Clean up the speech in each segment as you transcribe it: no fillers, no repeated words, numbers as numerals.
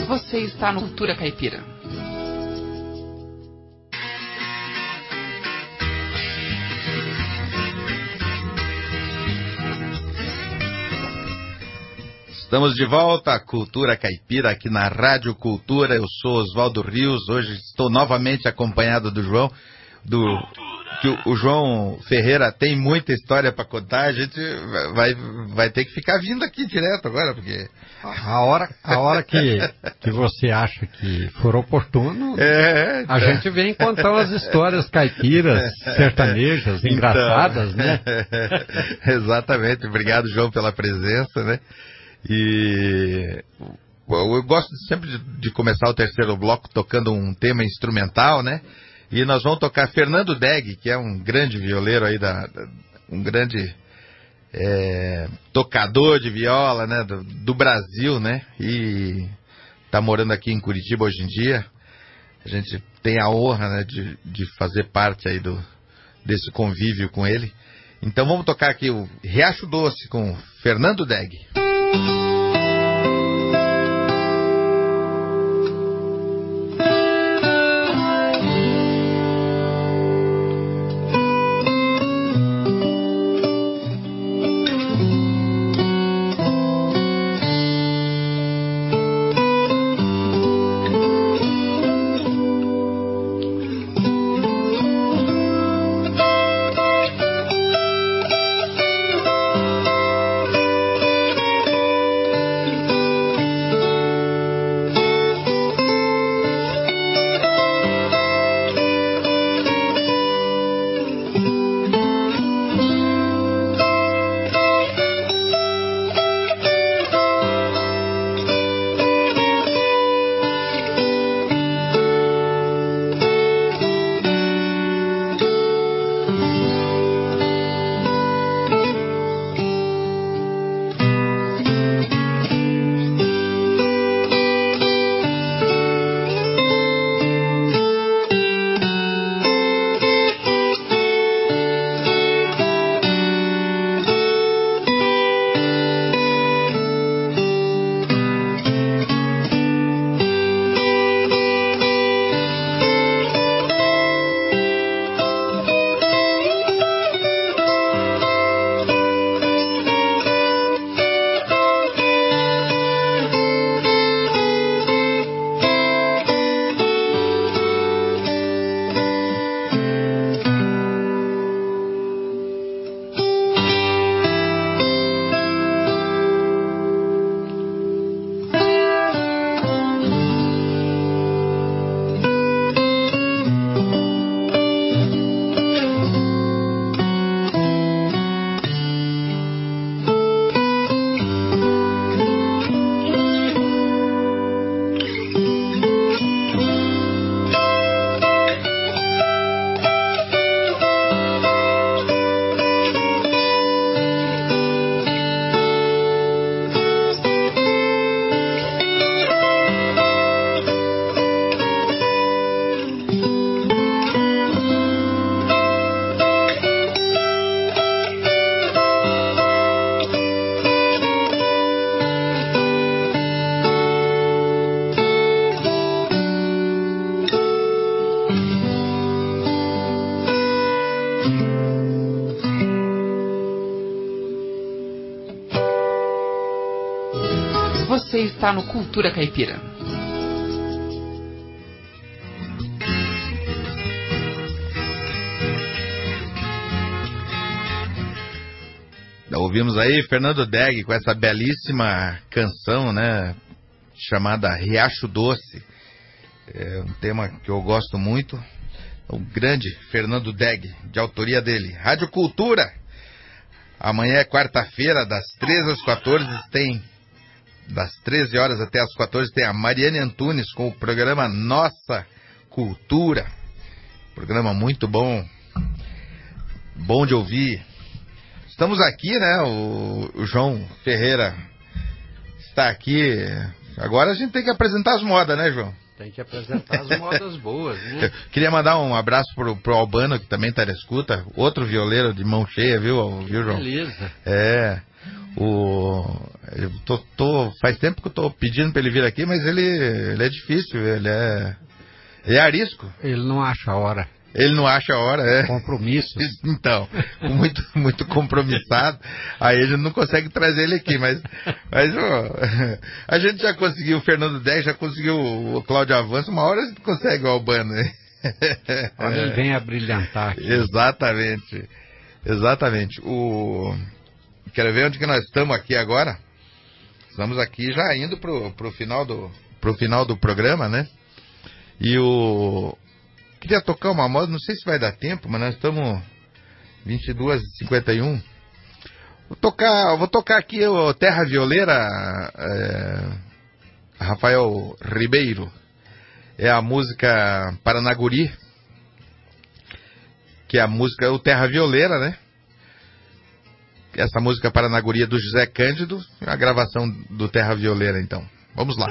Você está no Cultura Caipira. Estamos de volta à Cultura Caipira aqui na Rádio Cultura. Eu sou Oswaldo Rios. Hoje estou novamente acompanhado do João. Que o João Ferreira tem muita história para contar. A gente vai ter que ficar vindo aqui direto agora, porque a hora que você acha que for oportuno, a gente vem contar umas histórias caipiras, sertanejas, engraçadas, né? Exatamente. Obrigado, João, pela presença, né? E eu gosto sempre de começar o terceiro bloco tocando um tema instrumental, né? E nós vamos tocar Fernando Degg, que é um grande violeiro aí, um grande tocador de viola, né? Do Brasil, né? E tá morando aqui em Curitiba hoje em dia. A gente tem a honra, né, de fazer parte aí desse convívio com ele. Então vamos tocar aqui o Riacho Doce com Fernando Degg. Você está no Cultura Caipira. Ouvimos aí Fernando Degg com essa belíssima canção, né? Chamada Riacho Doce. É um tema que eu gosto muito. O grande Fernando Degg, de autoria dele. Rádio Cultura. Amanhã é quarta-feira, das 13 às 14 tem... Das 13 horas até as 14 tem a Mariane Antunes com o programa Nossa Cultura. Programa muito bom. Bom de ouvir. Estamos aqui, né? O João Ferreira está aqui. Agora a gente tem que apresentar as modas, né, João? Tem que apresentar as modas boas, né? Eu queria mandar um abraço pro Albano, que também está na escuta. Outro violeiro de mão cheia, viu João? Beleza. É. Faz tempo que eu tô pedindo para ele vir aqui, mas ele é difícil, ele é arisco. Ele não acha a hora. Ele não acha a hora, é. Compromisso. Então, muito, muito compromissado. Aí a gente não consegue trazer ele aqui, mas ó, a gente já conseguiu o Fernando Deg, já conseguiu o Cláudio Avanço, uma hora a gente consegue o Albano, né? Olha, ele vem a brilhantar aqui. Exatamente. Quero ver onde que nós estamos aqui agora. Estamos aqui já indo pro final do programa, né? Queria tocar uma moda, não sei se vai dar tempo, mas nós estamos 22h51. Vou tocar aqui o Terra Violeira, Rafael Ribeiro. É a música Paranaguri, que é a música o Terra Violeira, né? Essa música Paranaguri é do José Cândido, a gravação do Terra Violeira, então. Vamos lá.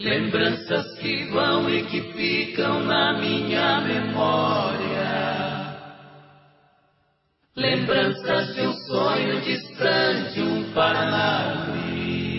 lembranças que vão e que ficam na minha memória. Lembranças de um sonho distante, um Paraná.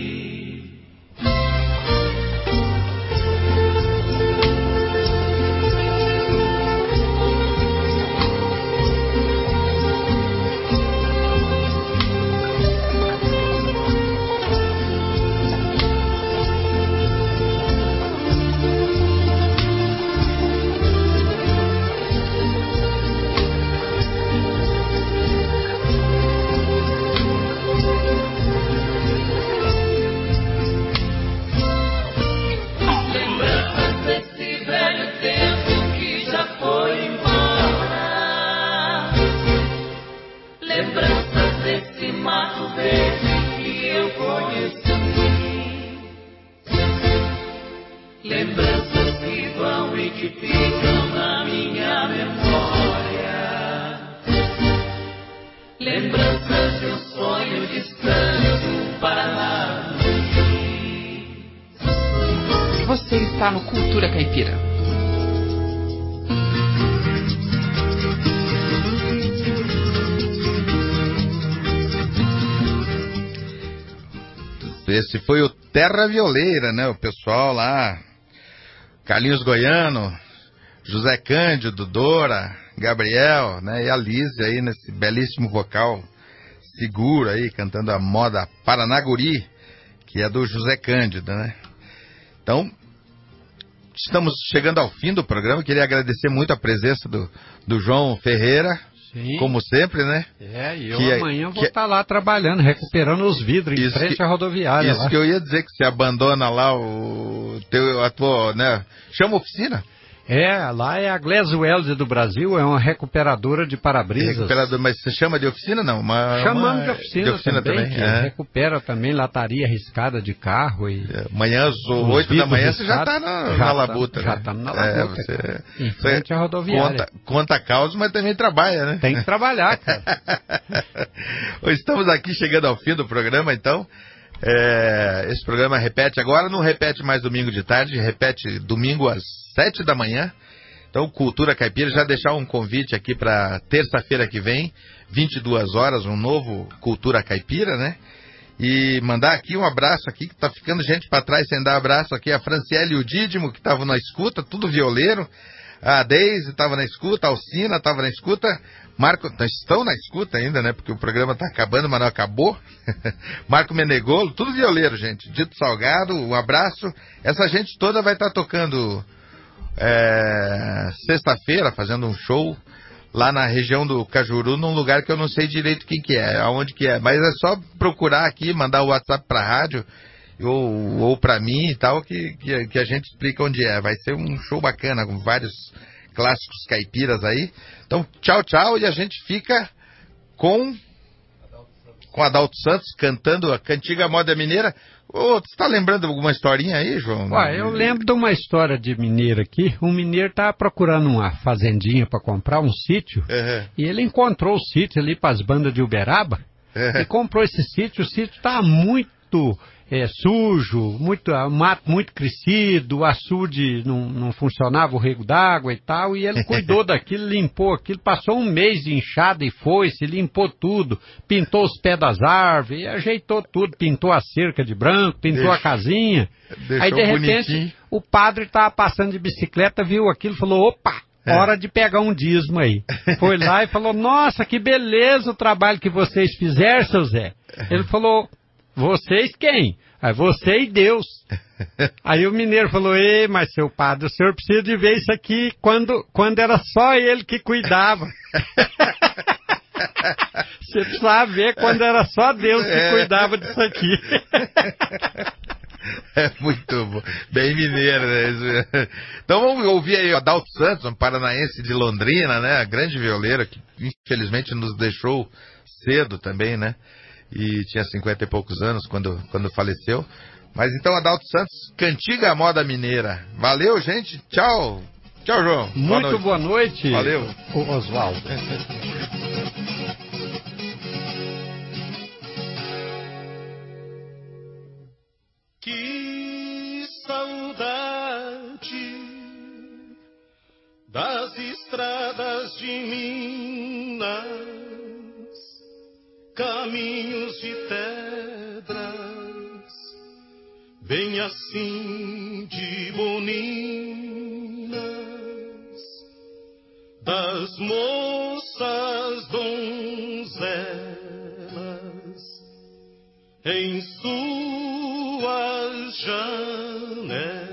Lembranças que vão e que ficam na minha memória. Lembranças de um sonho distante, um Paraná. Você está no Cultura Caipira. Esse foi o Terra Violeira, né? O pessoal lá, Carlinhos Goiano, José Cândido, Dora, Gabriel, né? E a Lízia aí nesse belíssimo vocal seguro aí, cantando a moda Paranaguri, que é do José Cândido, né? Então, estamos chegando ao fim do programa. Queria agradecer muito a presença do João Ferreira. Sim. Como sempre, né? E eu amanhã vou estar lá trabalhando, recuperando os vidros em frente à rodoviária. Isso lá. Que eu ia dizer, que você abandona lá a tua, né? Chama oficina? Lá é a Glasweld do Brasil, é uma recuperadora de para-brisas. Mas você chama de oficina, não? Chamamos de oficina também. Que recupera também lataria riscada de carro. Amanhã, às 8 da manhã, você já está na labuta. Já estamos na labuta. Em frente à rodoviária. Conta a causa, mas também trabalha, né? Tem que trabalhar, cara. Estamos aqui chegando ao fim do programa, então. Esse programa repete agora, não repete mais domingo de tarde, repete domingo às 7 da manhã. Então, Cultura Caipira, já deixar um convite aqui para terça-feira que vem, 22 horas, um novo Cultura Caipira, né? E mandar aqui um abraço aqui, que tá ficando gente para trás sem dar abraço aqui, a Franciele e o Dídimo, que estavam na escuta, tudo violeiro. A Deise estava na escuta, a Alcina estava na escuta, Marco, estão na escuta ainda, né? Porque o programa está acabando, mas não acabou. Marco Menegolo, tudo violeiro, gente. Dito Salgado, um abraço. Essa gente toda vai estar tocando sexta-feira, fazendo um show lá na região do Cajuru, num lugar que eu não sei direito quem que é, aonde que é. Mas é só procurar aqui, mandar o WhatsApp para a rádio ou para mim e tal, que a gente explica onde é. Vai ser um show bacana, com vários clássicos caipiras aí. Então, tchau, tchau, e a gente fica com Adalto Santos cantando a cantiga moda mineira. Você está lembrando alguma historinha aí, João? Eu lembro de uma história de mineiro aqui. Um mineiro estava procurando uma fazendinha para comprar, um sítio, e ele encontrou o sítio ali para as bandas de Uberaba, e comprou esse sítio. O sítio estava muito sujo, mato muito crescido, o açude não funcionava, o rego d'água e tal, e ele cuidou daquilo, limpou aquilo, passou um mês de enxada e foice, limpou tudo, pintou os pés das árvores, ajeitou tudo, pintou a cerca de branco, pintou a casinha. Aí de repente bonitinho. O padre estava passando de bicicleta, viu aquilo, falou: opa, hora de pegar um dízimo aí. Foi lá e falou: nossa, que beleza o trabalho que vocês fizeram, seu Zé. Ele falou: vocês quem? Aí você e Deus. Aí o mineiro falou: ei, mas seu padre, o senhor precisa de ver isso aqui quando era só ele que cuidava. Você precisava ver quando era só Deus que cuidava disso aqui. É muito bom. Bem mineiro, né? Então vamos ouvir aí o Adalto Santos, um paranaense de Londrina, né? Grande violeiro, que infelizmente nos deixou cedo também, né? E tinha 50 e poucos anos quando faleceu. Mas então, Adalto Santos, cantiga moda mineira. Valeu, gente. Tchau. Tchau, João. Muito boa noite. Valeu. Oswaldo. Que saudade estradas de Minas, caminhos de pedras, bem assim de boninas, das moças donzelas em suas janelas.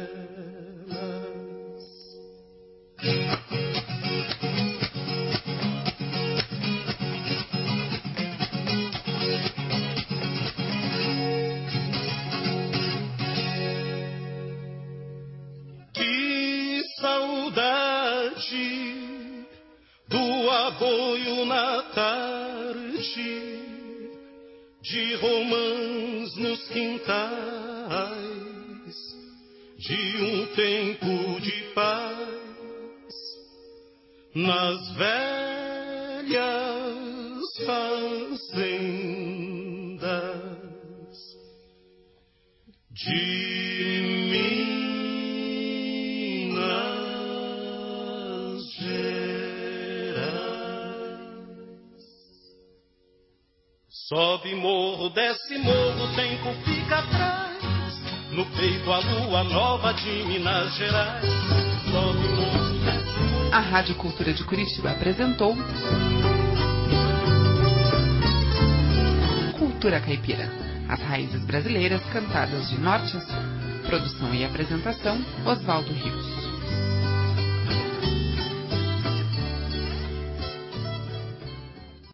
Que saudade do aboio na tarde, de romãs nos quintais, de um tempo de paz, nas velhas fazendas de Minas Gerais. Sobe morro, desce morro, o tempo fica atrás, no peito a lua nova de Minas Gerais. Sobe morro, desce morro. A Rádio Cultura de Curitiba apresentou Cultura Caipira, as raízes brasileiras cantadas de norte a sul. Produção e apresentação, Oswaldo Rios.